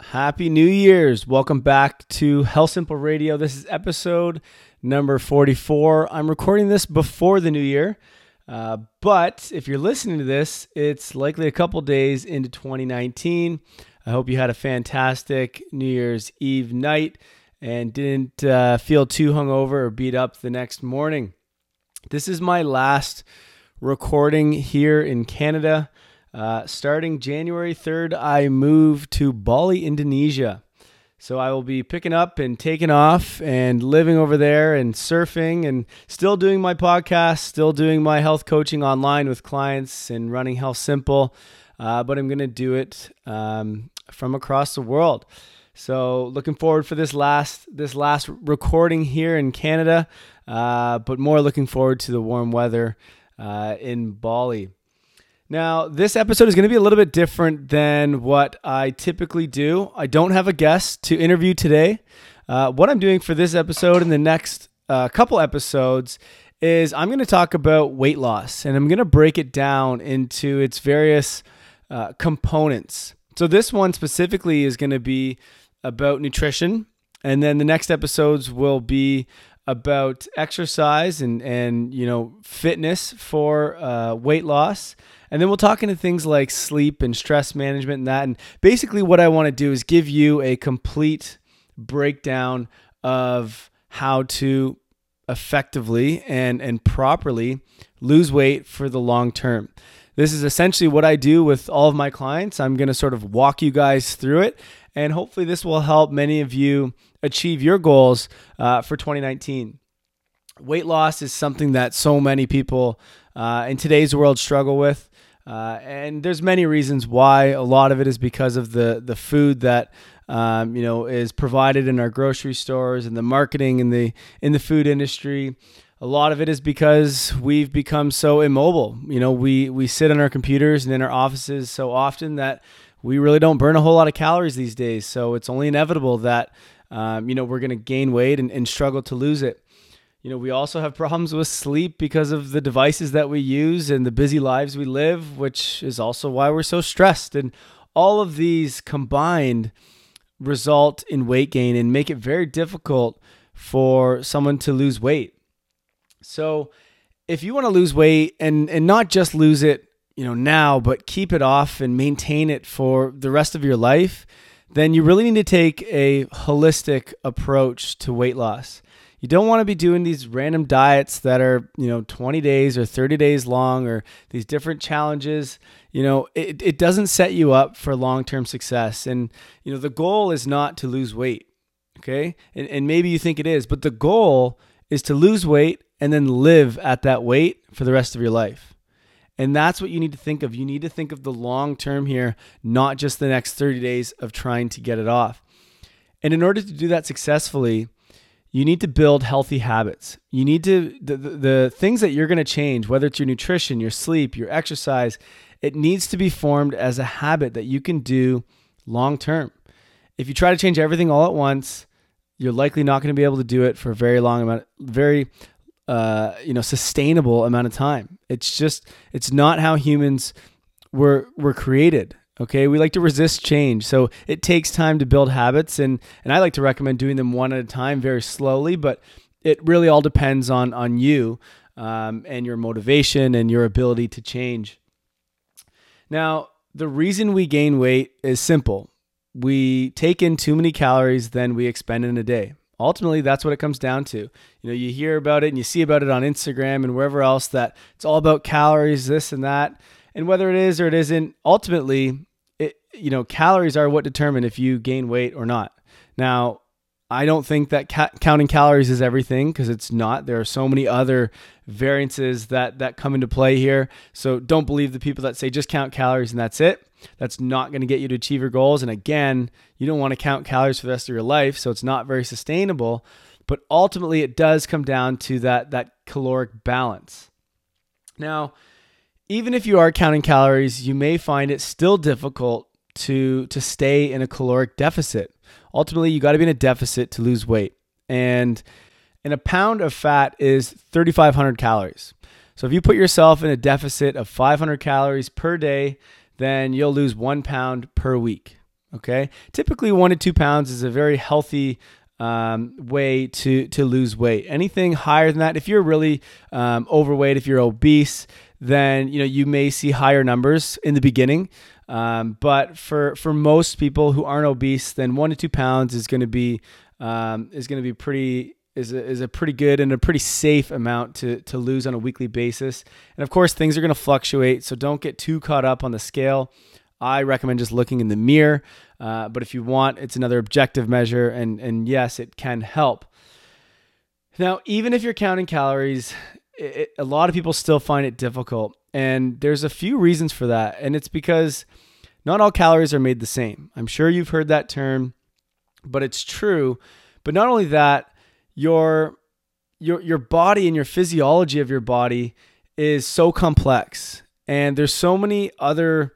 Happy New Year's. Welcome back to Health Simple Radio. This is episode number 44. I'm recording this before the new year, but if you're listening to this, it's likely a couple days into 2019. I hope you had a fantastic New Year's Eve night and didn't feel too hungover or beat up the next morning. This is my last recording here in Canada. Starting January 3rd, I moved to Bali, Indonesia. So I will be picking up and taking off and living over there and surfing and still doing my podcast, still doing my health coaching online with clients and running Health Simple. But I'm going to do it from across the world. So looking forward for this last recording here in Canada, but more looking forward to the warm weather in Bali. Now, this episode is going to be a little bit different than what I typically do. I don't have a guest to interview today. What I'm doing for this episode and the next couple episodes is I'm going to talk about weight loss, and I'm going to break it down into its various components. So this one specifically is going to be about nutrition, and then the next episodes will be about exercise and fitness for weight loss. And then we'll talk into things like sleep and stress management and that. And basically what I want to do is give you a complete breakdown of how to effectively and properly lose weight for the long term. This is essentially what I do with all of my clients. I'm going to sort of walk you guys through it. And hopefully this will help many of you achieve your goals for 2019. Weight loss is something that so many people in today's world struggle with. And there's many reasons why. A lot of it is because of the food that is provided in our grocery stores and the marketing in the food industry. A lot of it is because we've become so immobile. We sit on our computers and in our offices so often that we really don't burn a whole lot of calories these days. So it's only inevitable that we're going to gain weight and struggle to lose it. We also have problems with sleep because of the devices that we use and the busy lives we live, which is also why we're so stressed. And all of these combined result in weight gain and make it very difficult for someone to lose weight. So if you want to lose weight and not just lose it, now, but keep it off and maintain it for the rest of your life, then you really need to take a holistic approach to weight loss. You don't want to be doing these random diets that are, 20 days or 30 days long, or these different challenges. It doesn't set you up for long-term success. And, the goal is not to lose weight. Okay. And maybe you think it is, but the goal is to lose weight and then live at that weight for the rest of your life. And that's what you need to think of. You need to think of the long term here, not just the next 30 days of trying to get it off. And in order to do that successfully, you need to build healthy habits. You need to, the things that you're going to change, whether it's your nutrition, your sleep, your exercise, it needs to be formed as a habit that you can do long term. If you try to change everything all at once, you're likely not going to be able to do it for a very long amount, sustainable amount of time. It's not how humans were created. Okay, we like to resist change. So it takes time to build habits, and I like to recommend doing them one at a time, very slowly, but it really all depends on you and your motivation and your ability to change. Now, the reason we gain weight is simple. We take in too many calories than we expend in a day. Ultimately, that's what it comes down to. You hear about it and you see about it on Instagram and wherever else that it's all about calories, this and that. And whether it is or it isn't, ultimately, calories are what determine if you gain weight or not. Now, I don't think that counting calories is everything, because it's not. There are so many other variances that come into play here. So don't believe the people that say just count calories and that's it. That's not going to get you to achieve your goals. And again, you don't want to count calories for the rest of your life, so it's not very sustainable. But ultimately, it does come down to that caloric balance. Now, even if you are counting calories, you may find it still difficult to stay in a caloric deficit. Ultimately, you got to be in a deficit to lose weight. And a pound of fat is 3,500 calories. So if you put yourself in a deficit of 500 calories per day, then you'll lose 1 pound per week. Okay. Typically 1 to 2 pounds is a very healthy way to lose weight. Anything higher than that, if you're really overweight, if you're obese, then you may see higher numbers in the beginning. But for most people who aren't obese, then 1 to 2 pounds is going to be pretty is a pretty good and a pretty safe amount to lose on a weekly basis. And of course, things are going to fluctuate, so don't get too caught up on the scale. I recommend just looking in the mirror, but if you want, it's another objective measure, and yes, it can help. Now, even if you're counting calories, a lot of people still find it difficult, and there's a few reasons for that, and it's because not all calories are made the same. I'm sure you've heard that term, but it's true. But not only that, your body and your physiology of your body is so complex, and there's so many other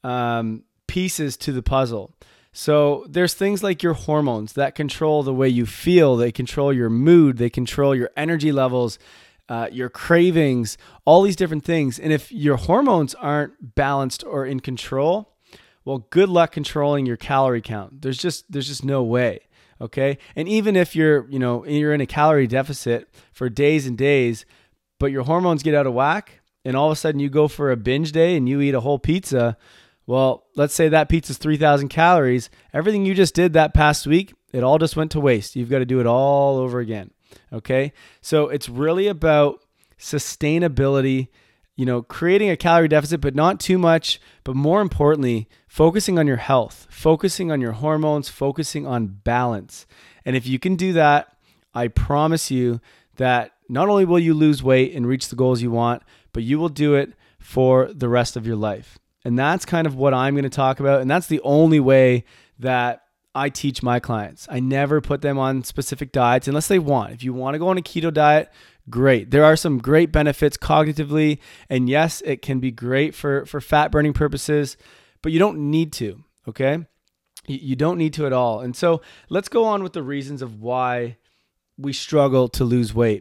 pieces to the puzzle. So there's things like your hormones that control the way you feel. They control your mood. They control your energy levels, your cravings, all these different things. And if your hormones aren't balanced or in control, well, good luck controlling your calorie count. There's just no way. Okay. And even if you're in a calorie deficit for days and days, but your hormones get out of whack, and all of a sudden you go for a binge day and you eat a whole pizza. Well, let's say that pizza's 3,000 calories. Everything you just did that past week, it all just went to waste. You've got to do it all over again. Okay. So it's really about sustainability, creating a calorie deficit, but not too much. But more importantly, focusing on your health, focusing on your hormones, focusing on balance. And if you can do that, I promise you that not only will you lose weight and reach the goals you want, but you will do it for the rest of your life. And that's kind of what I'm going to talk about. And that's the only way that I teach my clients. I never put them on specific diets unless they want. If you want to go on a keto diet, great. There are some great benefits cognitively. And yes, it can be great for fat burning purposes, but you don't need to, okay? You don't need to at all. And so let's go on with the reasons of why we struggle to lose weight.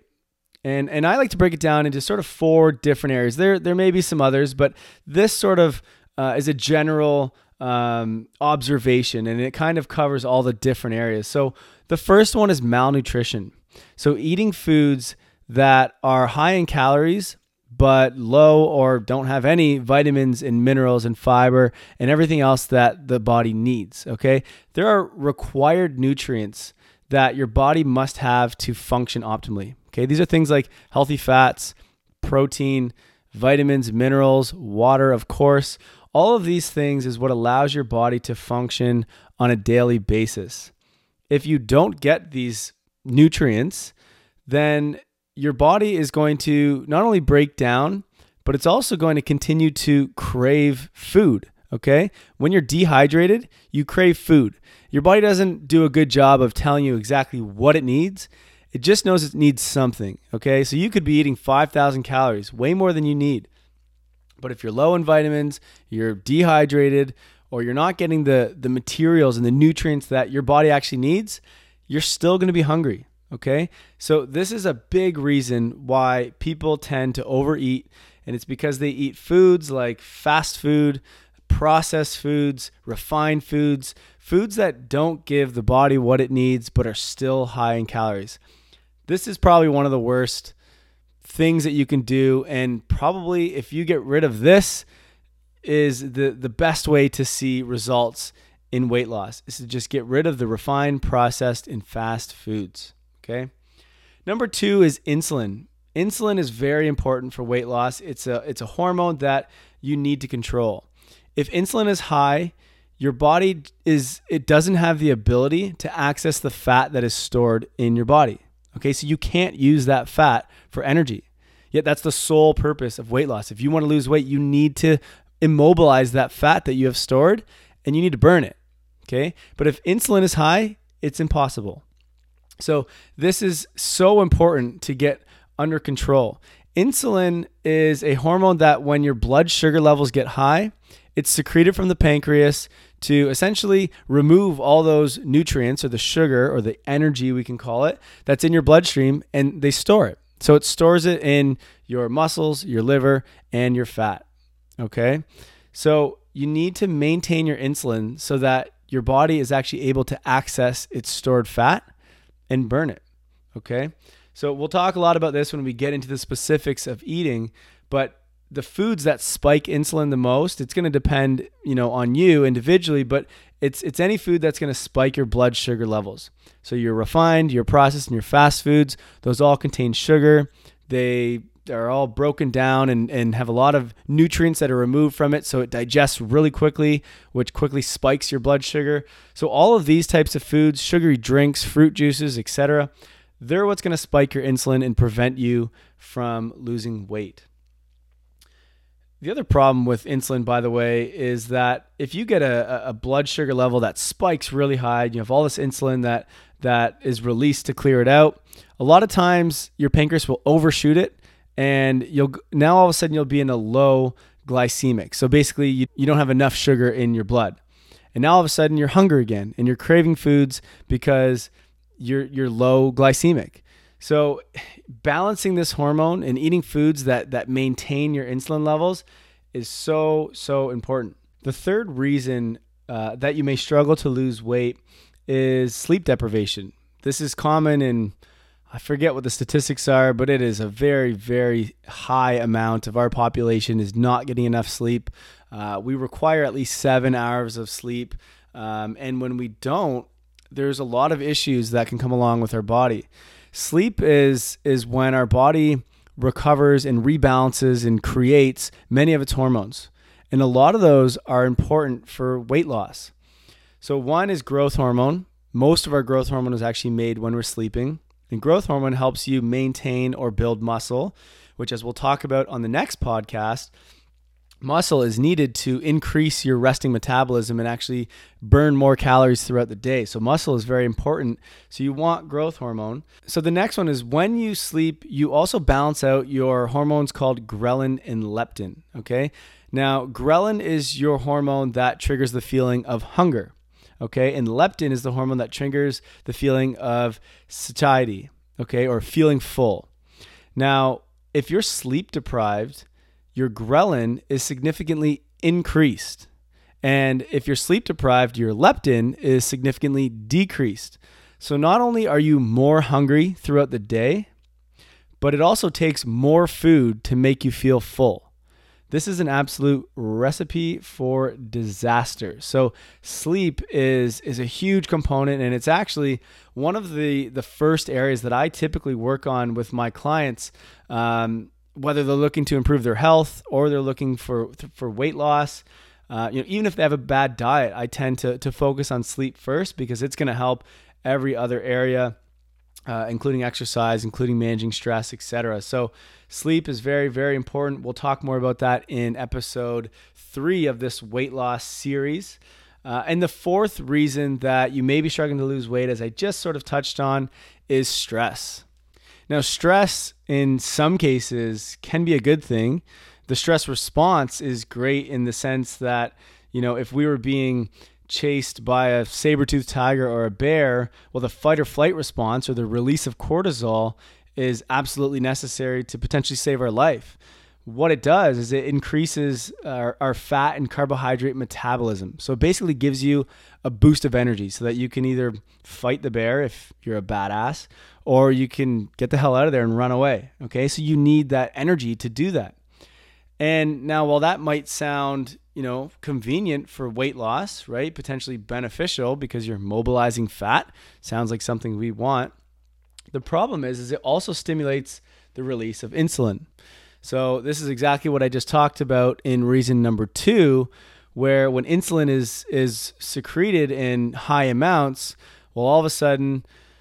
And I like to break it down into sort of 4 different areas. There may be some others, but this sort of is a general observation, and it kind of covers all the different areas. So the first one is malnutrition. So eating foods that are high in calories, but low or don't have any vitamins and minerals and fiber and everything else that the body needs, okay? There are required nutrients that your body must have to function optimally. Okay, these are things like healthy fats, protein, vitamins, minerals, water, of course. All of these things is what allows your body to function on a daily basis. If you don't get these nutrients, then your body is going to not only break down, but it's also going to continue to crave food. Okay? When you're dehydrated, you crave food. Your body doesn't do a good job of telling you exactly what it needs. It just knows it needs something, okay? So you could be eating 5,000 calories, way more than you need. But if you're low in vitamins, you're dehydrated, or you're not getting the materials and the nutrients that your body actually needs, you're still going to be hungry, okay? So this is a big reason why people tend to overeat, and it's because they eat foods like fast food, processed foods, refined foods, foods that don't give the body what it needs but are still high in calories. This is probably one of the worst things that you can do, and probably if you get rid of this is the best way to see results in weight loss, is to just get rid of the refined, processed, and fast foods, okay? Number 2 is insulin. Insulin is very important for weight loss. It's a hormone that you need to control. If insulin is high, your body doesn't have the ability to access the fat that is stored in your body. Okay, so you can't use that fat for energy. Yet that's the sole purpose of weight loss. If you want to lose weight, you need to immobilize that fat that you have stored, and you need to burn it. Okay, but if insulin is high, it's impossible. So this is so important to get under control. Insulin is a hormone that when your blood sugar levels get high, it's secreted from the pancreas to essentially remove all those nutrients or the sugar or the energy, we can call it, that's in your bloodstream, and they store it. So it stores it in your muscles, your liver, and your fat. Okay? So you need to maintain your insulin so that your body is actually able to access its stored fat and burn it. Okay. So we'll talk a lot about this when we get into the specifics of eating, but the foods that spike insulin the most, it's going to depend, on you individually, but it's any food that's going to spike your blood sugar levels. So your refined, your processed, and your fast foods, those all contain sugar. They are all broken down and have a lot of nutrients that are removed from it, so it digests really quickly, which quickly spikes your blood sugar. So all of these types of foods, sugary drinks, fruit juices, etc., they're what's going to spike your insulin and prevent you from losing weight. The other problem with insulin, by the way, is that if you get a blood sugar level that spikes really high, you have all this insulin that is released to clear it out, a lot of times your pancreas will overshoot it, and now all of a sudden you'll be in a low glycemic. So basically you don't have enough sugar in your blood. And now all of a sudden you're hungry again and you're craving foods because you're low glycemic. So balancing this hormone and eating foods that maintain your insulin levels is so important. The third reason that you may struggle to lose weight is sleep deprivation. This is common in, I forget what the statistics are, but it is a very, very high amount of our population is not getting enough sleep. We require at least 7 hours of sleep. And when we don't, there's a lot of issues that can come along with our body. Sleep is when our body recovers and rebalances and creates many of its hormones. And a lot of those are important for weight loss. So one is growth hormone. Most of our growth hormone is actually made when we're sleeping. And growth hormone helps you maintain or build muscle, which, as we'll talk about on the next podcast, muscle is needed to increase your resting metabolism and actually burn more calories throughout the day. So muscle is very important. So you want growth hormone. So the next one is when you sleep, you also balance out your hormones called ghrelin and leptin. Okay. Now, ghrelin is your hormone that triggers the feeling of hunger. Okay. And leptin is the hormone that triggers the feeling of satiety. Okay. Or feeling full. Now, if you're sleep deprived, your ghrelin is significantly increased. And if you're sleep deprived, your leptin is significantly decreased. So not only are you more hungry throughout the day, but it also takes more food to make you feel full. This is an absolute recipe for disaster. So sleep is a huge component, and it's actually one of the first areas that I typically work on with my clients, whether they're looking to improve their health or they're looking for weight loss. Even if they have a bad diet, I tend to focus on sleep first because it's going to help every other area, including exercise, including managing stress, etc. So sleep is very, very important. We'll talk more about that in episode 3 of this weight loss series. And the fourth reason that you may be struggling to lose weight, as I just sort of touched on, is stress. Now, stress in some cases can be a good thing. The stress response is great in the sense that, if we were being chased by a saber-toothed tiger or a bear, well, the fight or flight response or the release of cortisol is absolutely necessary to potentially save our life. What it does is it increases our fat and carbohydrate metabolism. So it basically gives you a boost of energy so that you can either fight the bear if you're a badass, or you can get the hell out of there and run away. Okay, so you need that energy to do that. And now, while that might sound, convenient for weight loss, right? Potentially beneficial because you're mobilizing fat. Sounds like something we want. The problem is it also stimulates the release of insulin. So this is exactly what I just talked about in reason number 2, where when insulin is secreted in high amounts, well, all of a sudden,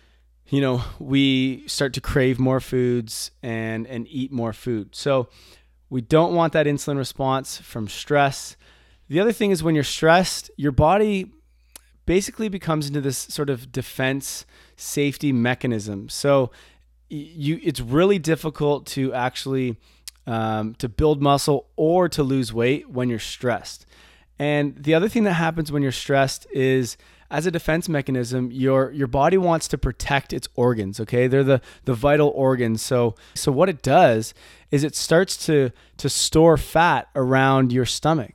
we start to crave more foods and eat more food. So we don't want that insulin response from stress. The other thing is when you're stressed, your body basically becomes into this sort of defense safety mechanism. So it's really difficult to actually to build muscle or to lose weight when you're stressed. And the other thing that happens when you're stressed is, as a defense mechanism, your body wants to protect its organs, okay? They're the vital organs. So what it does is it starts to store fat around your stomach.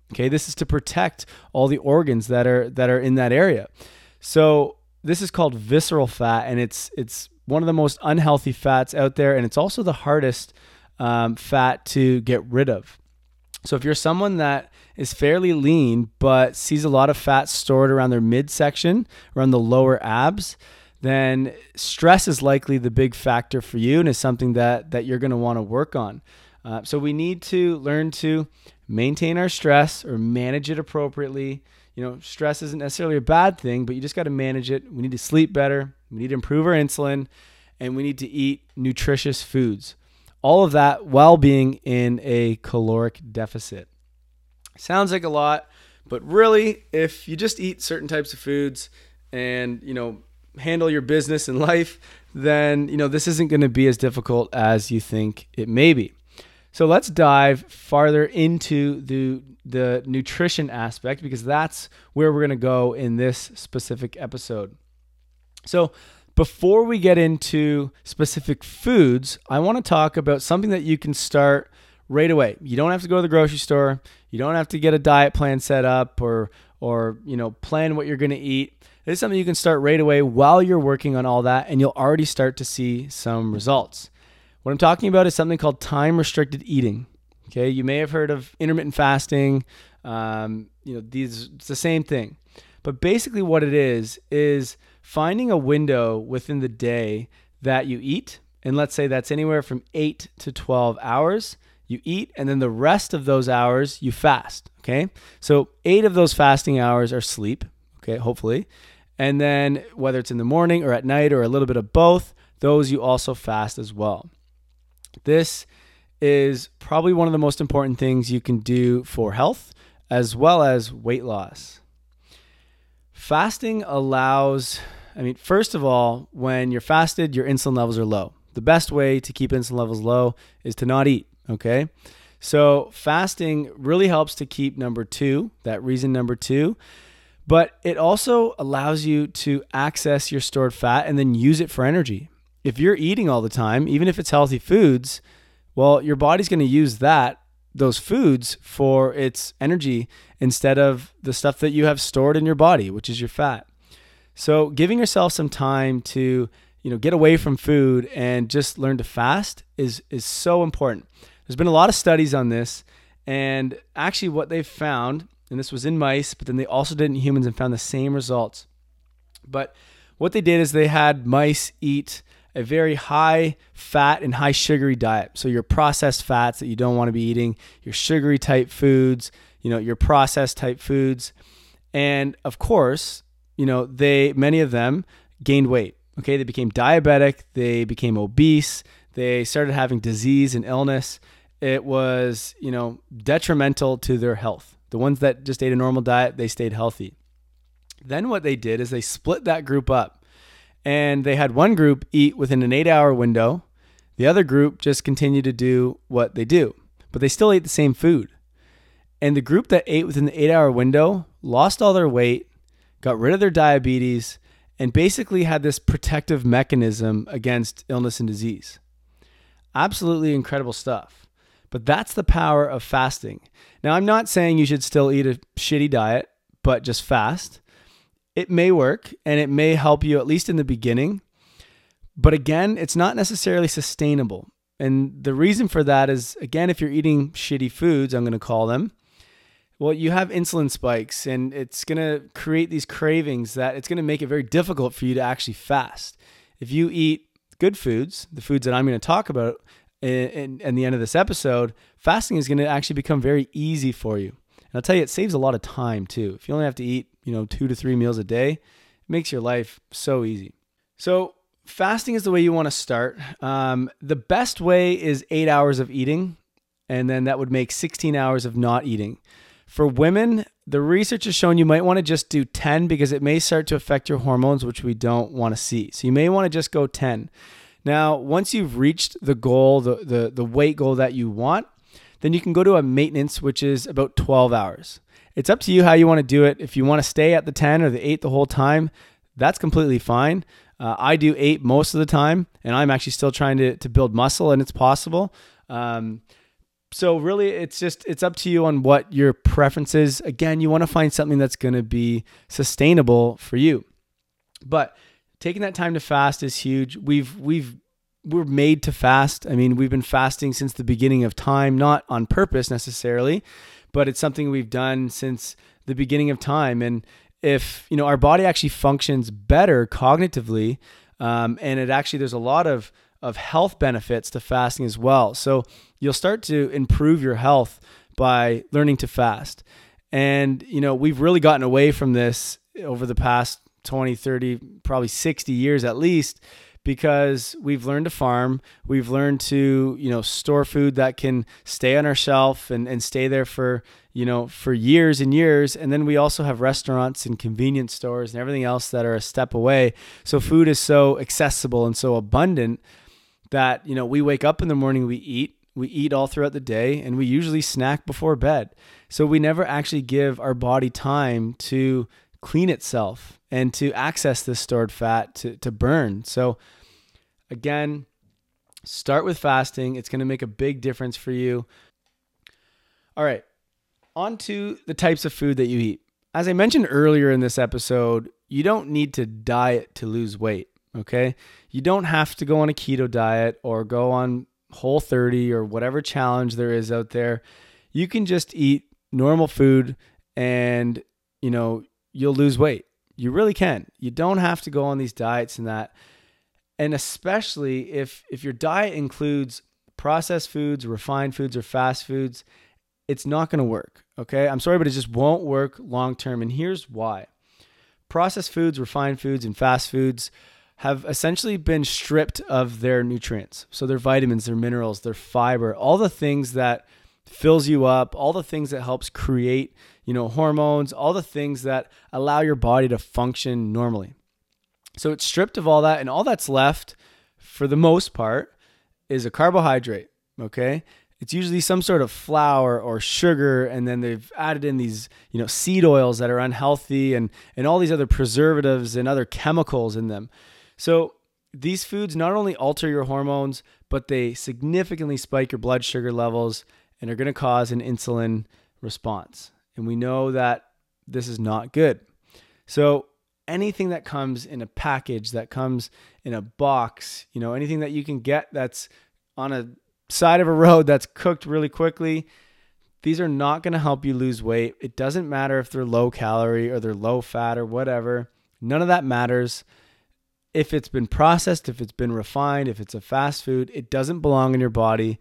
Okay, this is to protect all the organs that are in that area. So this is called visceral fat, and it's one of the most unhealthy fats out there, and it's also the hardest fat to get rid of. So if you're someone that is fairly lean but sees a lot of fat stored around their midsection, around the lower abs, then stress is likely the big factor for you and is something that you're going to want to work on. So we need to learn to maintain our stress or manage it appropriately. Stress isn't necessarily a bad thing, but you just got to manage it. We need to sleep better. We need to improve our insulin, and we need to eat nutritious foods. All of that while being in a caloric deficit. Sounds like a lot, but really, if you just eat certain types of foods and, handle your business and life, then, this isn't going to be as difficult as you think it may be. So let's dive farther into the nutrition aspect, because that's where we're going to go in this specific episode. So before we get into specific foods, I want to talk about something that you can start right away. You don't have to go to the grocery store. You don't have to get a diet plan set up or plan what you're going to eat. This is something you can start right away while you're working on all that, and you'll already start to see some results. What I'm talking about is something called time-restricted eating. Okay, you may have heard of intermittent fasting. It's the same thing. But basically what it is finding a window within the day that you eat, and let's say that's anywhere from 8 to 12 hours. You eat, and then the rest of those hours you fast, okay? So 8 of those fasting hours are sleep, okay, hopefully. And then whether it's in the morning or at night or a little bit of both, those you also fast as well. This is probably one of the most important things you can do for health as well as weight loss. Fasting allows, first of all, when you're fasted, your insulin levels are low. The best way to keep insulin levels low is to not eat, okay? So fasting really helps to keep reason number two, but it also allows you to access your stored fat and then use it for energy. If you're eating all the time, even if it's healthy foods, well, your body's going to use those foods for its energy instead of the stuff that you have stored in your body, which is your fat. So giving yourself some time to, get away from food and just learn to fast is so important. There's been a lot of studies on this, and actually what they've found, and this was in mice, but then they also did it in humans and found the same results. But what they did is they had mice eat a very high fat and high sugary diet. So your processed fats that you don't want to be eating, your sugary type foods, your processed type foods. And of course, many of them gained weight. Okay. They became diabetic. They became obese. They started having disease and illness. It was, detrimental to their health. The ones that just ate a normal diet, they stayed healthy. Then what they did is they split that group up. And they had one group eat within an 8-hour window. The other group just continued to do what they do, but they still ate the same food. And the group that ate within the 8-hour window lost all their weight, got rid of their diabetes, and basically had this protective mechanism against illness and disease. Absolutely incredible stuff. But that's the power of fasting. Now, I'm not saying you should still eat a shitty diet, but just fast. It may work and it may help you at least in the beginning. But again, it's not necessarily sustainable. And the reason for that is, again, if you're eating shitty foods, I'm going to call them, well, you have insulin spikes and it's going to create these cravings that it's going to make it very difficult for you to actually fast. If you eat good foods, the foods that I'm going to talk about in the end of this episode, fasting is going to actually become very easy for you. And I'll tell you, it saves a lot of time too. If you only have to eat, 2 to 3 meals a day, it makes your life so easy. So fasting is the way you want to start. The best way is 8 hours of eating, and then that would make 16 hours of not eating. For women, the research has shown you might want to just do 10 because it may start to affect your hormones, which we don't want to see. So you may want to just go 10. Now, once you've reached the goal, the weight goal that you want, then you can go to a maintenance, which is about 12 hours. It's up to you how you want to do it. If you want to stay at the 10 or the 8 the whole time, that's completely fine. I do 8 most of the time, and I'm actually still trying to build muscle, and it's possible. So really, it's up to you on what your preference is. Again, you want to find something that's going to be sustainable for you. But taking that time to fast is huge. We're made to fast. I mean, we've been fasting since the beginning of time, not on purpose necessarily, but it's something we've done since the beginning of time. And if, our body actually functions better cognitively, and there's a lot of health benefits to fasting as well. So you'll start to improve your health by learning to fast. And, we've really gotten away from this over the past 20, 30, probably 60 years at least, because we've learned to farm. We've learned to, store food that can stay on our shelf and stay there for years and years. And then we also have restaurants and convenience stores and everything else that are a step away. So food is so accessible and so abundant that, we wake up in the morning, we eat all throughout the day, and we usually snack before bed. So we never actually give our body time to clean itself and to access this stored fat to burn. So again, start with fasting. It's going to make a big difference for you. All right, on to the types of food that you eat. As I mentioned earlier in this episode, you don't need to diet to lose weight, okay? You don't have to go on a keto diet or go on Whole30 or whatever challenge there is out there. You can just eat normal food and, you'll lose weight. You really can. You don't have to go on these diets and that. And especially if your diet includes processed foods, refined foods, or fast foods, it's not going to work. Okay. I'm sorry, but it just won't work long term. And here's why. Processed foods, refined foods, and fast foods have essentially been stripped of their nutrients. So their vitamins, their minerals, their fiber, all the things that fills you up, all the things that helps create, hormones, all the things that allow your body to function normally. So it's stripped of all that, and all that's left for the most part is a carbohydrate, okay? It's usually some sort of flour or sugar, and then they've added in these, seed oils that are unhealthy and all these other preservatives and other chemicals in them. So these foods not only alter your hormones, but they significantly spike your blood sugar levels and are going to cause an insulin response. And we know that this is not good. So anything that comes in a package, that comes in a box, anything that you can get that's on a side of a road that's cooked really quickly, these are not going to help you lose weight. It doesn't matter if they're low calorie or they're low fat or whatever. None of that matters. If it's been processed, if it's been refined, if it's a fast food, it doesn't belong in your body.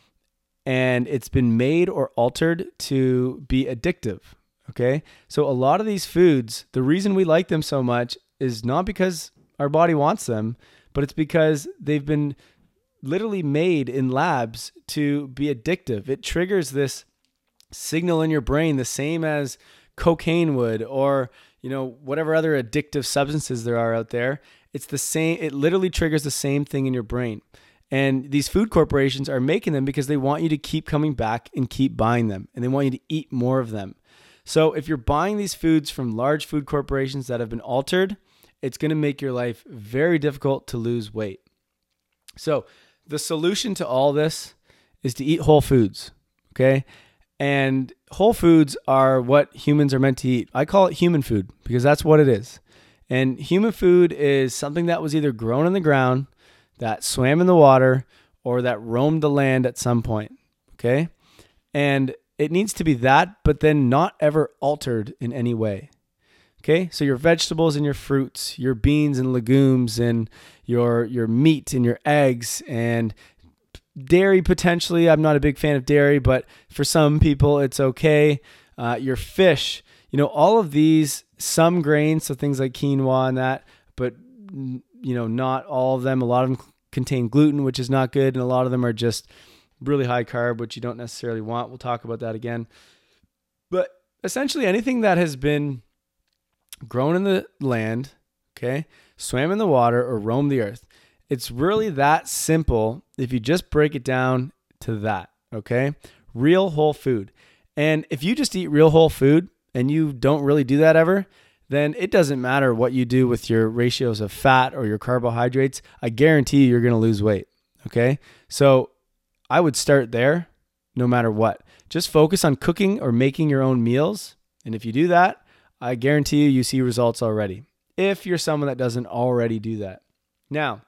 And it's been made or altered to be addictive, okay? So a lot of these foods, the reason we like them so much is not because our body wants them, but it's because they've been literally made in labs to be addictive. It triggers this signal in your brain, the same as cocaine would, or, whatever other addictive substances there are out there. It's the same. It literally triggers the same thing in your brain. And these food corporations are making them because they want you to keep coming back and keep buying them. And they want you to eat more of them. So if you're buying these foods from large food corporations that have been altered, it's going to make your life very difficult to lose weight. So the solution to all this is to eat whole foods, okay? And whole foods are what humans are meant to eat. I call it human food because that's what it is. And human food is something that was either grown in the ground, that swam in the water, or that roamed the land at some point, okay? And it needs to be that, but then not ever altered in any way, okay? So your vegetables and your fruits, your beans and legumes, and your meat and your eggs, and dairy potentially. I'm not a big fan of dairy, but for some people it's okay. Your fish, all of these, some grains, so things like quinoa and that, but not all of them. A lot of them contain gluten, which is not good. And a lot of them are just really high carb, which you don't necessarily want. We'll talk about that again. But essentially anything that has been grown in the land, okay, swam in the water, or roamed the earth. It's really that simple if you just break it down to that, okay? Real whole food. And if you just eat real whole food and you don't really do that ever, then it doesn't matter what you do with your ratios of fat or your carbohydrates. I guarantee you're going to lose weight, okay? So I would start there, no matter what. Just focus on cooking or making your own meals. And if you do that, I guarantee you see results already, if you're someone that doesn't already do that. Now,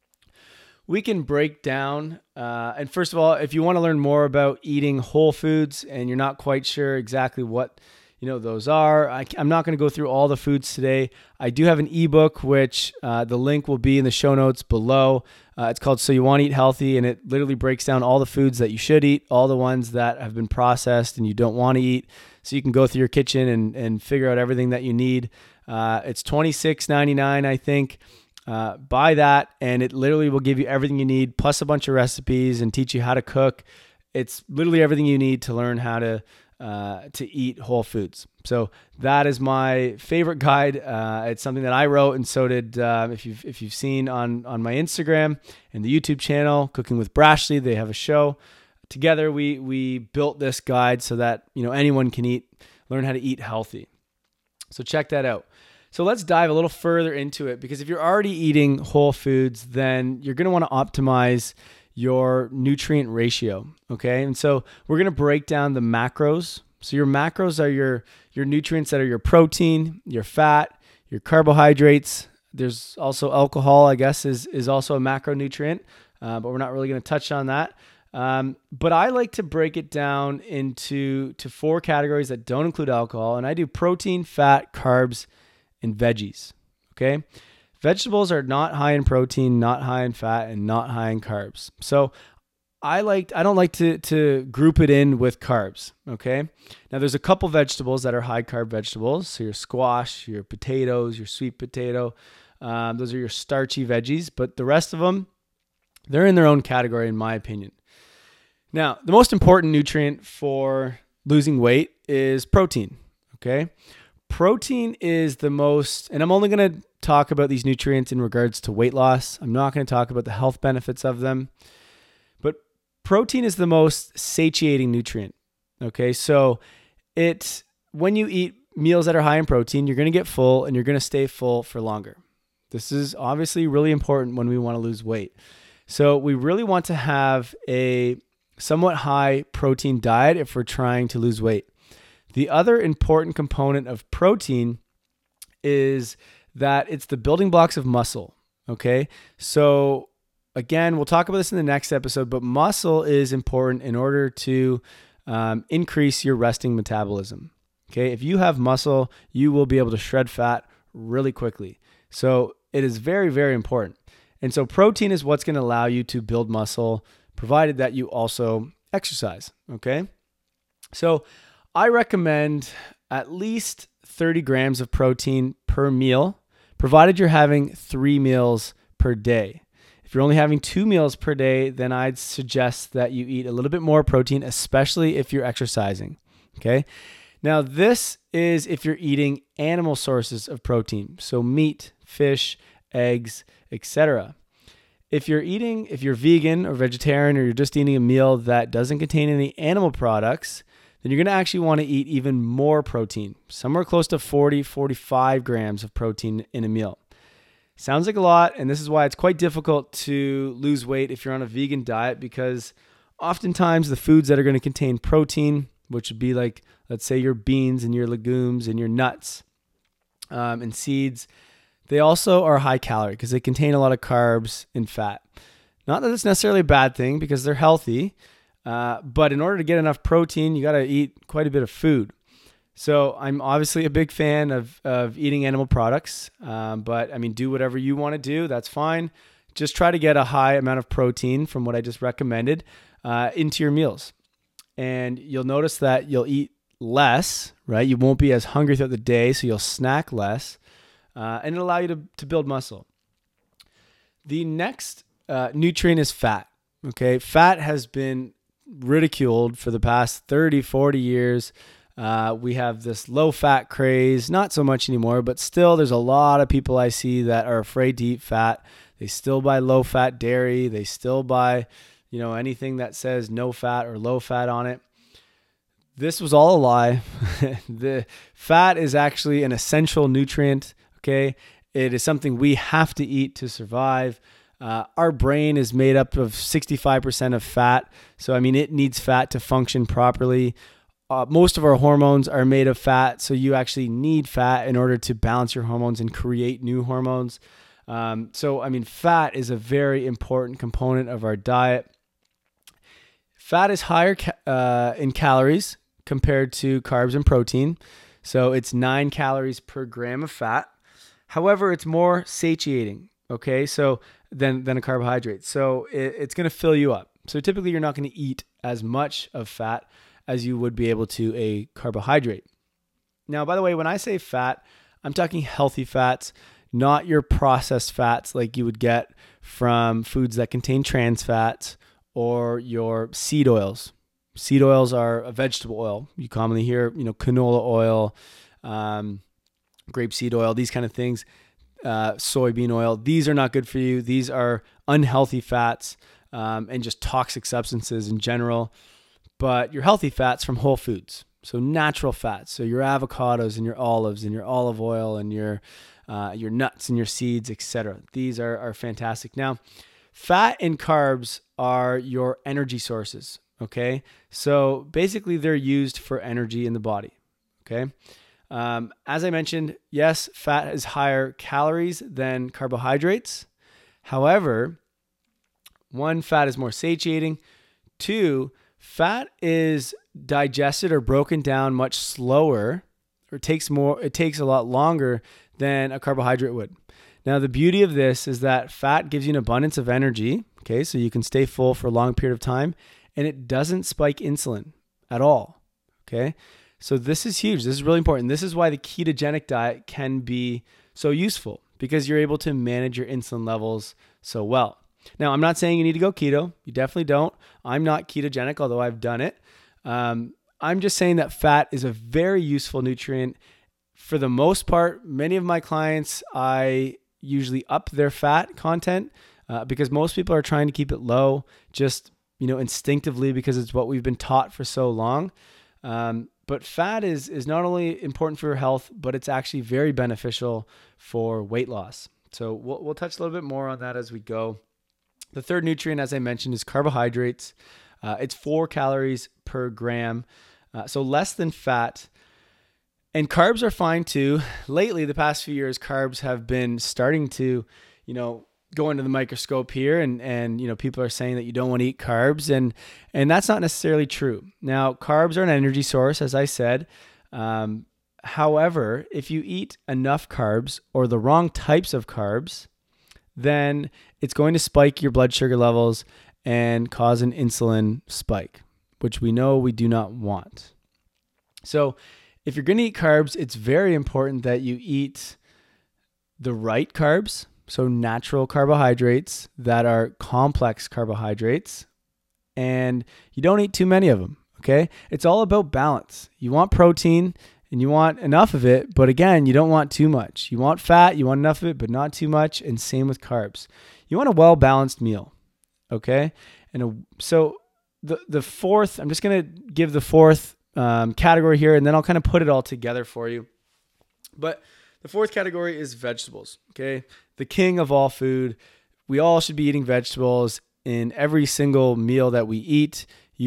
we can break down, and first of all, if you want to learn more about eating whole foods and you're not quite sure exactly what those are, I'm not going to go through all the foods today. I do have an ebook, which the link will be in the show notes below. It's called So You Want to Eat Healthy, and it literally breaks down all the foods that you should eat, all the ones that have been processed and you don't want to eat, so you can go through your kitchen and figure out everything that you need. It's $26.99, I think. Buy that, and it literally will give you everything you need, plus a bunch of recipes and teach you how to cook. It's literally everything you need to learn how to eat whole foods. So that is my favorite guide. It's something that I wrote, and so did if you've seen on my Instagram and the YouTube channel, Cooking with Brashley. They have a show together. We built this guide so that anyone can learn how to eat healthy. So check that out. So let's dive a little further into it, because if you're already eating whole foods, then you're going to want to optimize your nutrient ratio, okay? And so we're going to break down the macros. So your macros are your nutrients that are your protein, your fat, your carbohydrates. There's also alcohol, I guess, is also a macronutrient, but we're not really going to touch on that. But I like to break it down into 4 categories that don't include alcohol, and I do protein, fat, carbs, and veggies, okay? Vegetables are not high in protein, not high in fat, and not high in carbs. So I don't like to group it in with carbs, okay? Now there's a couple vegetables that are high carb vegetables. So your squash, your potatoes, your sweet potato, those are your starchy veggies, but the rest of them, they're in their own category in my opinion. Now, the most important nutrient for losing weight is protein, okay? Protein is the most, and I'm only going to talk about these nutrients in regards to weight loss. I'm not going to talk about the health benefits of them, but protein is the most satiating nutrient. Okay. So when you eat meals that are high in protein, you're going to get full and you're going to stay full for longer. This is obviously really important when we want to lose weight. So we really want to have a somewhat high protein diet if we're trying to lose weight. The other important component of protein is that it's the building blocks of muscle, okay? So again, we'll talk about this in the next episode, but muscle is important in order to increase your resting metabolism, okay? If you have muscle, you will be able to shred fat really quickly. So it is very, very important. And so protein is what's going to allow you to build muscle, provided that you also exercise, okay? So I recommend at least 30 grams of protein per meal, provided you're having 3 meals per day. If you're only having 2 meals per day, then I'd suggest that you eat a little bit more protein, especially if you're exercising, okay? Now, this is if you're eating animal sources of protein, so meat, fish, eggs, etc. If you're vegan or vegetarian, or you're just eating a meal that doesn't contain any animal products, then you're going to actually want to eat even more protein, somewhere close to 40, 45 grams of protein in a meal. Sounds like a lot, and this is why it's quite difficult to lose weight if you're on a vegan diet, because oftentimes the foods that are going to contain protein, which would be like, let's say your beans and your legumes and your nuts and seeds, they also are high calorie because they contain a lot of carbs and fat. Not that it's necessarily a bad thing because they're healthy, but in order to get enough protein, you got to eat quite a bit of food. So I'm obviously a big fan of eating animal products, but I mean, do whatever you want to do. That's fine. Just try to get a high amount of protein from what I just recommended into your meals. And you'll notice that you'll eat less, right? You won't be as hungry throughout the day, so you'll snack less, and it'll allow you to build muscle. The next nutrient is fat, okay? Fat has been ridiculed for the past 30, 40 years. We have this low-fat craze, not so much anymore, but still there's a lot of people I see that are afraid to eat fat. They still buy low-fat dairy. They still buy, anything that says no fat or low fat on it. This was all a lie. The fat is actually an essential nutrient, okay? It is something we have to eat to survive. Our brain is made up of 65% of fat. So, I mean, it needs fat to function properly. Most of our hormones are made of fat. So you actually need fat in order to balance your hormones and create new hormones. So, I mean, fat is a very important component of our diet. Fat is higher in calories compared to carbs and protein. So it's 9 calories per gram of fat. However, it's more satiating, okay, so than a carbohydrate. So it's going to fill you up. So typically you're not going to eat as much of fat as you would be able to a carbohydrate. Now, by the way, when I say fat, I'm talking healthy fats, not your processed fats like you would get from foods that contain trans fats or your seed oils. Seed oils are a vegetable oil. You commonly hear, canola oil, grapeseed oil, these kind of things, soybean oil. These are not good for you. These are unhealthy fats and just toxic substances in general. But your healthy fats from whole foods, so natural fats, so your avocados and your olives and your olive oil and your nuts and your seeds, etc. These are fantastic. Now, fat and carbs are your energy sources, okay? So basically they're used for energy in the body, okay? As I mentioned, yes, fat is higher calories than carbohydrates. However, one, fat is more satiating. Two, fat is digested or broken down much slower, or it takes a lot longer than a carbohydrate would. Now, the beauty of this is that fat gives you an abundance of energy, okay, so you can stay full for a long period of time, and it doesn't spike insulin at all, okay? So this is huge. This is really important. This is why the ketogenic diet can be so useful, because you're able to manage your insulin levels so well. Now, I'm not saying you need to go keto. You definitely don't. I'm not ketogenic, although I've done it. I'm just saying that fat is a very useful nutrient. For the most part, many of my clients, I usually up their fat content because most people are trying to keep it low, just instinctively, because it's what we've been taught for so long. But fat is not only important for your health, but it's actually very beneficial for weight loss. So we'll touch a little bit more on that as we go. The third nutrient, as I mentioned, is carbohydrates. It's 4 calories per gram, so less than fat. And carbs are fine too. Lately, the past few years, carbs have been starting to, go into the microscope here, and people are saying that you don't want to eat carbs, and that's not necessarily true. Now, carbs are an energy source, as I said. However, if you eat enough carbs or the wrong types of carbs, then it's going to spike your blood sugar levels and cause an insulin spike, which we know we do not want. So if you're going to eat carbs, it's very important that you eat the right carbs, so natural carbohydrates that are complex carbohydrates, and you don't eat too many of them, okay? It's all about balance. You want protein and you want enough of it, but again, you don't want too much. You want fat, you want enough of it, but not too much, and same with carbs. You want a well-balanced meal, okay? So the fourth, I'm just going to give the fourth category here, and then I'll kind of put it all together for you. But the fourth category is vegetables, okay? The king of all food. We all should be eating vegetables in every single meal that we eat.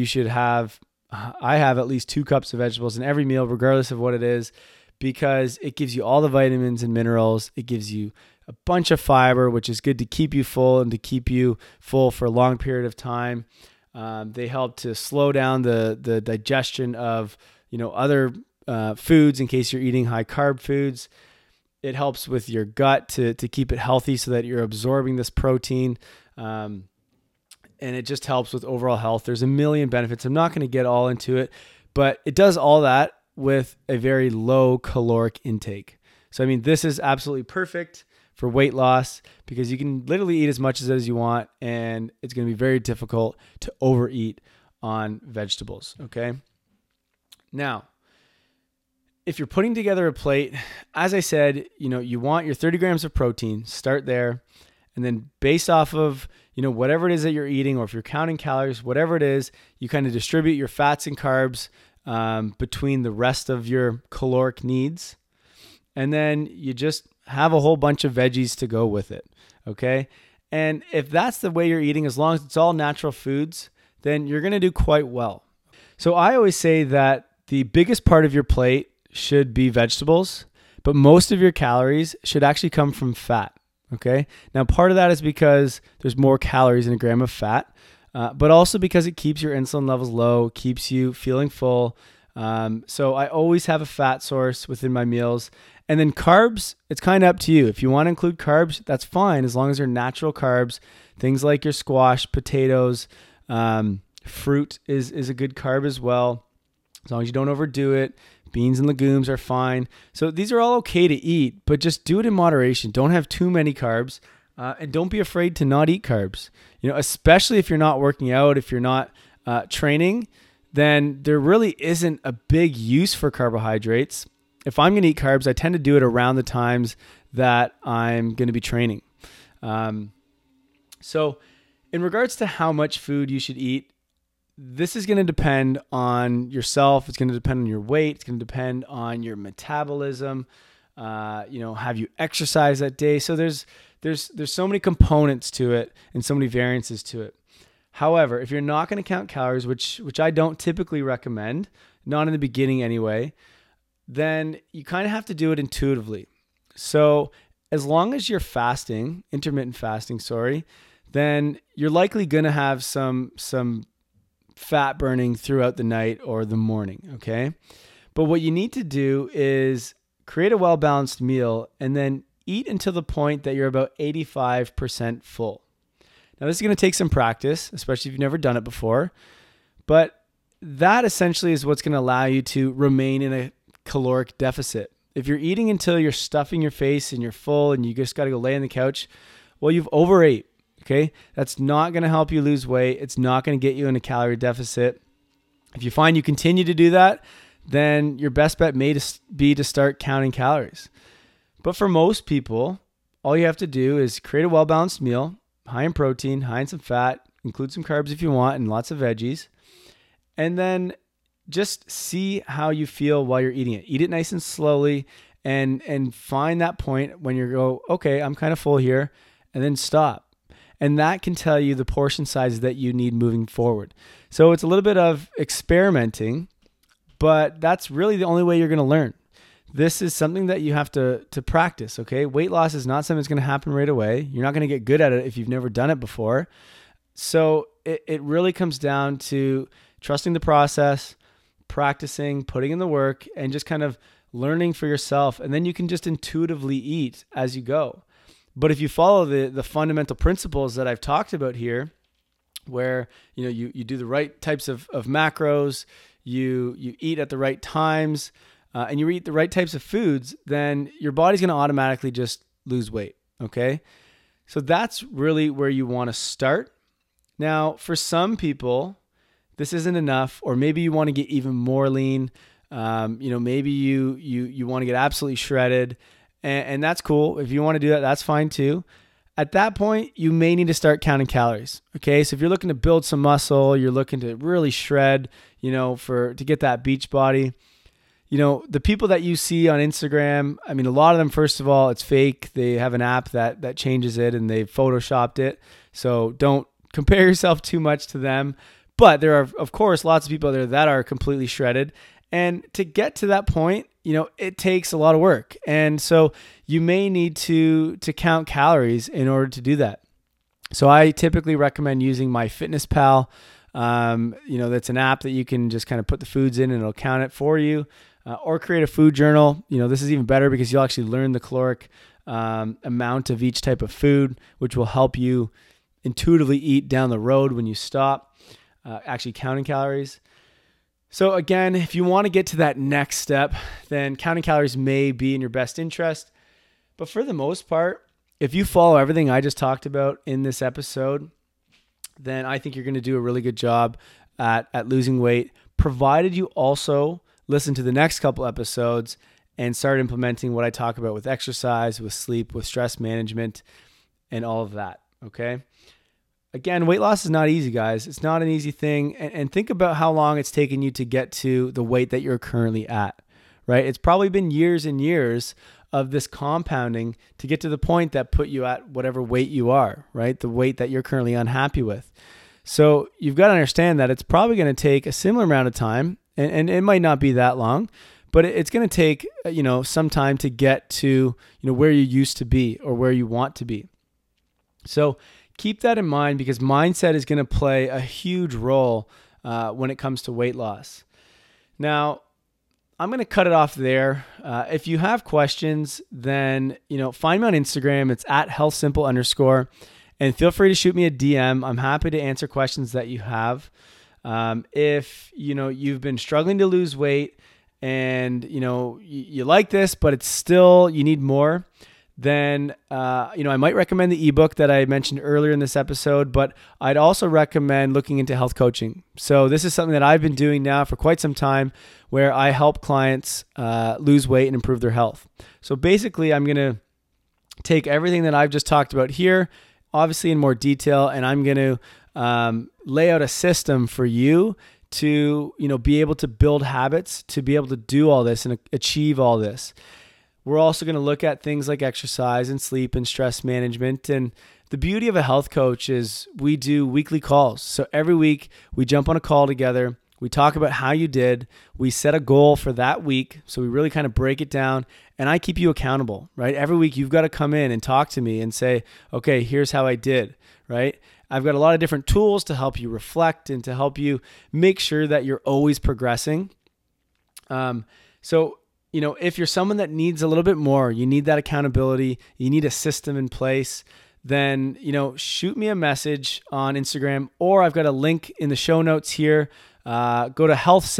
I have at least 2 cups of vegetables in every meal, regardless of what it is, because it gives you all the vitamins and minerals. It gives you a bunch of fiber, which is good to keep you full and to keep you full for a long period of time. They help to slow down the digestion of other foods in case you're eating high carb foods. It helps with your gut to keep it healthy so that you're absorbing this protein. And it just helps with overall health. There's a million benefits. I'm not going to get all into it, but it does all that with a very low caloric intake. So, I mean, this is absolutely perfect for weight loss because you can literally eat as much as you want, and it's going to be very difficult to overeat on vegetables, okay? Now, if you're putting together a plate, as I said, you want your 30 grams of protein, start there. And then based off of, whatever it is that you're eating, or if you're counting calories, whatever it is, you kind of distribute your fats and carbs between the rest of your caloric needs. And then you just have a whole bunch of veggies to go with it. Okay. And if that's the way you're eating, as long as it's all natural foods, then you're going to do quite well. So I always say that the biggest part of your plate should be vegetables, but most of your calories should actually come from fat. Okay. Now, part of that is because there's more calories in a gram of fat, but also because it keeps your insulin levels low, keeps you feeling full. So I always have a fat source within my meals. And then carbs, it's kind of up to you. If you want to include carbs, that's fine, as long as they're natural carbs. Things like your squash, potatoes, fruit is a good carb as well, as long as you don't overdo it. Beans and legumes are fine. So these are all okay to eat, but just do it in moderation. Don't have too many carbs, and don't be afraid to not eat carbs. Especially if you're not working out, if you're not training, then there really isn't a big use for carbohydrates. If I'm going to eat carbs, I tend to do it around the times that I'm going to be training. So in regards to how much food you should eat, this is going to depend on yourself. It's going to depend on your weight. It's going to depend on your metabolism. Have you exercised that day? So there's so many components to it and so many variances to it. However, if you're not going to count calories, which I don't typically recommend, not in the beginning anyway, then you kind of have to do it intuitively. So as long as you're fasting, intermittent fasting, then you're likely going to have some fat burning throughout the night or the morning, okay? But what you need to do is create a well-balanced meal and then eat until the point that you're about 85% full. Now, this is going to take some practice, especially if you've never done it before, but that essentially is what's going to allow you to remain in a caloric deficit. If you're eating until you're stuffing your face and you're full and you just got to go lay on the couch, well, you've overate. Okay, that's not going to help you lose weight. It's not going to get you in a calorie deficit. If you find you continue to do that, then your best bet may be to start counting calories. But for most people, all you have to do is create a well-balanced meal, high in protein, high in some fat, include some carbs if you want, and lots of veggies. And then just see how you feel while you're eating it. Eat it nice and slowly and find that point when you go, okay, I'm kind of full here, and then stop. And that can tell you the portion size that you need moving forward. So it's a little bit of experimenting, but that's really the only way you're going to learn. This is something that you have to practice, okay? Weight loss is not something that's going to happen right away. You're not going to get good at it if you've never done it before. So it really comes down to trusting the process, practicing, putting in the work, and just kind of learning for yourself. And then you can just intuitively eat as you go. But if you follow the fundamental principles that I've talked about here, where you do the right types of macros, you eat at the right times, and you eat the right types of foods, then your body's going to automatically just lose weight. Okay, so that's really where you want to start. Now, for some people, this isn't enough, or maybe you want to get even more lean. Maybe you want to get absolutely shredded. And that's cool. If you want to do that, that's fine too. At that point, you may need to start counting calories. Okay. So if you're looking to build some muscle, you're looking to really shred, to get that beach body, the people that you see on Instagram, a lot of them, first of all, it's fake. They have an app that changes it and they've photoshopped it. So don't compare yourself too much to them. But there are, of course, lots of people there that are completely shredded. And to get to that point, it takes a lot of work. And so you may need to count calories in order to do that. So I typically recommend using MyFitnessPal. That's an app that you can just kind of put the foods in and it'll count it for you, or create a food journal. This is even better because you'll actually learn the caloric amount of each type of food, which will help you intuitively eat down the road when you stop actually counting calories. So again, if you want to get to that next step, then counting calories may be in your best interest. But for the most part, if you follow everything I just talked about in this episode, then I think you're going to do a really good job at losing weight, provided you also listen to the next couple episodes and start implementing what I talk about with exercise, with sleep, with stress management, and all of that, okay? Again, weight loss is not easy, guys. It's not an easy thing. And think about how long it's taken you to get to the weight that you're currently at, right? It's probably been years and years of this compounding to get to the point that put you at whatever weight you are, right? The weight that you're currently unhappy with. So you've got to understand that it's probably going to take a similar amount of time, and it might not be that long, but it's going to take, some time to get to, where you used to be or where you want to be. So keep that in mind, because mindset is going to play a huge role when it comes to weight loss. Now, I'm going to cut it off there. If you have questions, then, find me on Instagram. It's at healthsimple_. And feel free to shoot me a DM. I'm happy to answer questions that you have. If, you've been struggling to lose weight and, you like this, but it's still, you need more, then, I might recommend the ebook that I mentioned earlier in this episode, but I'd also recommend looking into health coaching. So this is something that I've been doing now for quite some time, where I help clients lose weight and improve their health. So basically, I'm going to take everything that I've just talked about here, obviously in more detail, and I'm going to lay out a system for you to, be able to build habits, to be able to do all this and achieve all this. We're also going to look at things like exercise and sleep and stress management. And the beauty of a health coach is we do weekly calls. So every week we jump on a call together. We talk about how you did. We set a goal for that week. So we really kind of break it down, and I keep you accountable, right? Every week you've got to come in and talk to me and say, okay, here's how I did, right? I've got a lot of different tools to help you reflect and to help you make sure that you're always progressing. If you're someone that needs a little bit more, you need that accountability, you need a system in place, then, shoot me a message on Instagram, or I've got a link in the show notes here. Go to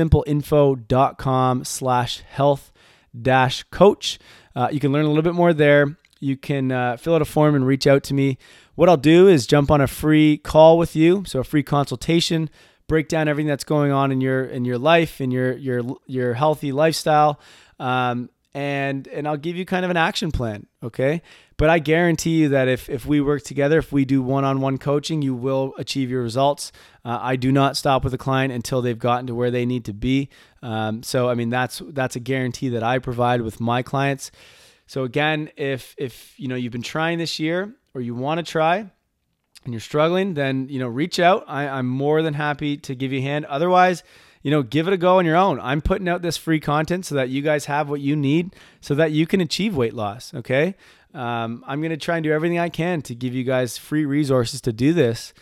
healthsimpleinfo.com/health-coach. You can learn a little bit more there. You can fill out a form and reach out to me. What I'll do is jump on a free call with you, so a free consultation, break down everything that's going on in your life, in your healthy lifestyle, and I'll give you kind of an action plan, okay? But I guarantee you that if we work together, if we do one-on-one coaching, you will achieve your results. I do not stop with a client until they've gotten to where they need to be. That's a guarantee that I provide with my clients. So again, if you've been trying this year, or you want to try and you're struggling, then, reach out. I'm more than happy to give you a hand. Otherwise, give it a go on your own. I'm putting out this free content so that you guys have what you need so that you can achieve weight loss. Okay. I'm going to try and do everything I can to give you guys free resources to do this.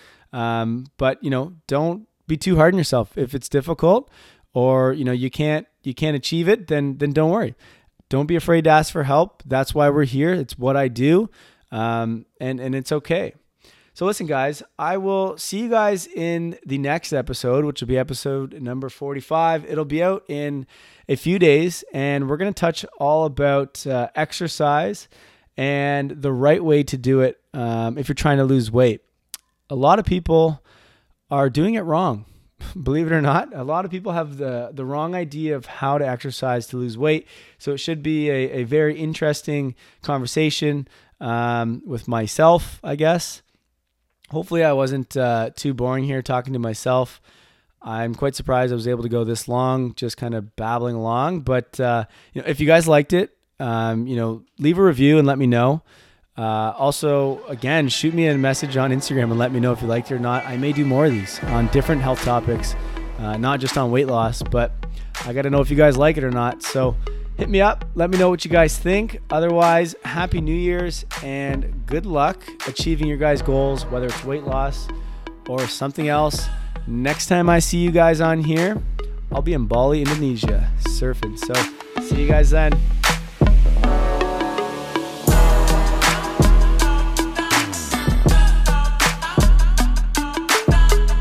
But don't be too hard on yourself. If it's difficult or, you can't achieve it, then don't worry. Don't be afraid to ask for help. That's why we're here. It's what I do. And it's okay. So listen, guys, I will see you guys in the next episode, which will be episode number 45. It'll be out in a few days, and we're going to touch all about exercise and the right way to do it if you're trying to lose weight. A lot of people are doing it wrong. Believe it or not, a lot of people have the wrong idea of how to exercise to lose weight. So it should be a very interesting conversation with myself, I guess. Hopefully I wasn't too boring here talking to myself. I'm quite surprised I was able to go this long, just kind of babbling along. But if you guys liked it, leave a review and let me know. Also, again, shoot me a message on Instagram and let me know if you liked it or not. I may do more of these on different health topics, not just on weight loss, but I got to know if you guys like it or not. So hit me up. Let me know what you guys think. Otherwise, Happy New Year's and good luck achieving your guys' goals, whether it's weight loss or something else. Next time I see you guys on here, I'll be in Bali, Indonesia, surfing. So see you guys then.